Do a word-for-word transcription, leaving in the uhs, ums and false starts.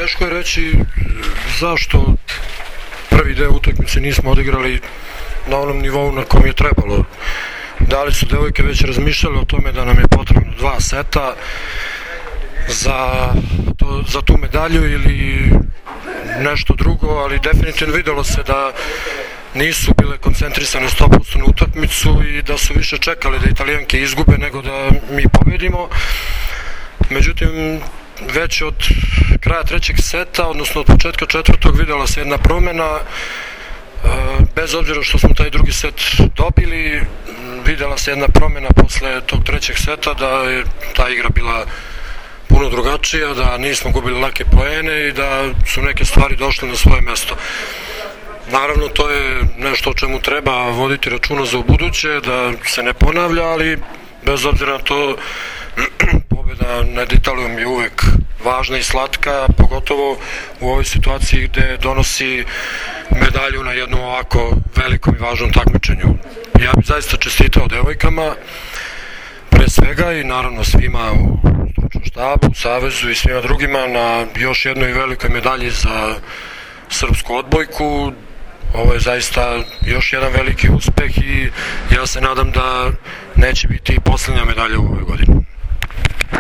Teško je reći zašto prvi deo utakmice nismo odigrali na onom nivou na kom je trebalo. Da li su devojke već razmišljale o tome da nam je potrebno dva seta za, to, za tu medalju ili nešto drugo, ali definitivno videlo se da nisu bile koncentrisane sto posto na utakmicu i da su više čekale da Italijanke izgube nego da mi pobedimo. Međutim, već od kraja trećeg seta, odnosno od početka četvrtog, videla se jedna promena. Bez obzira što smo taj drugi set dobili, videla se jedna promena posle tog trećeg seta, da je ta igra bila puno drugačija, da nismo gubili lake poene i da su neke stvari došle na svoje mesto. Naravno, to je nešto o čemu treba voditi računa za ubuduće, da se ne ponavlja, ali bez obzira na to, pobjeda nad Italijom je uvek važna i slatka, pogotovo u ovoj situaciji gde donosi medalju na jednom ovako velikom i važnom takmičenju. Ja bih zaista čestitao devojkama, pre svega, i naravno svima u stručnom štabu, u Savezu i svima drugima na još jednoj velikoj medalji za srpsku odbojku. Ovo je zaista još jedan veliki uspeh i ja se nadam da neće biti i poslednja medalja u ovoj godini.